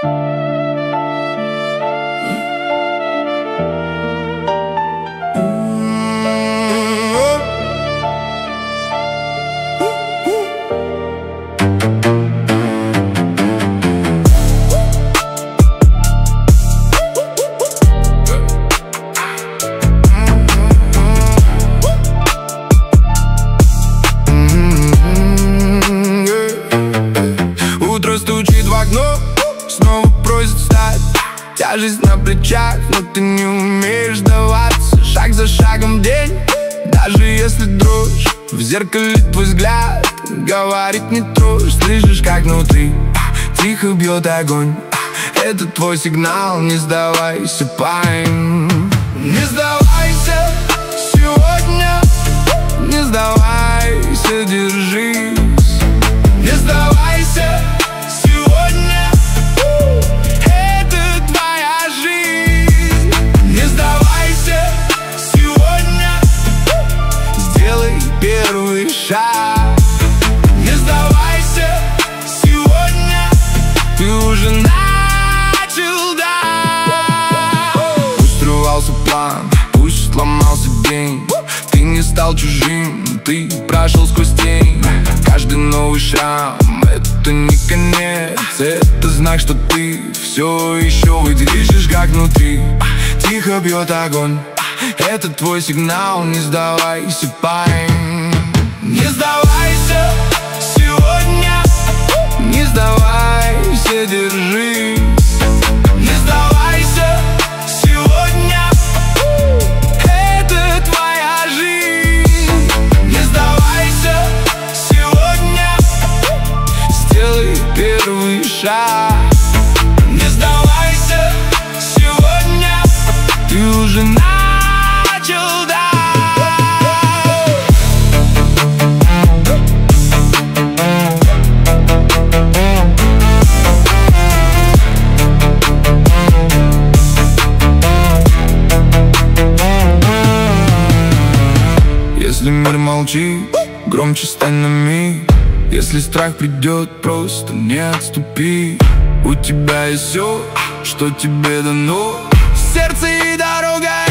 Утро стучит в окно, снова просит встать. Тяжесть на плечах, но ты не умеешь сдаваться. Шаг за шагом день, даже если дрожь. В зеркале твой взгляд говорит не трожь. Слышишь, как внутри тихо бьет огонь. Это твой сигнал, не сдавайся, парень. Не сдавайся сегодня, не сдавайся, держись. Не сдавайся сегодня, это твоя жизнь. Не сдавайся сегодня, сделай первый шаг. Не сдавайся сегодня, ты уже начал, да. Пусть срывался план, пусть сломался день, ты не стал чужим, ты прошел сквозь тень. Каждый новый шрам — это не конец, это знак, что ты все еще выдержишь, как внутри тихо бьет огонь. Это твой сигнал, не сдавайся, парень. Не сдавайся сегодня, не сдавайся, держись. Не сдавайся сегодня, это твоя жизнь. Не сдавайся сегодня, сделай первый шаг. Не сдавайся сегодня, ты уже начал, да. Если мир молчит, громче стань на миг. Если страх придет, просто не отступи. У тебя есть все, что тебе дано, сердце и дорога.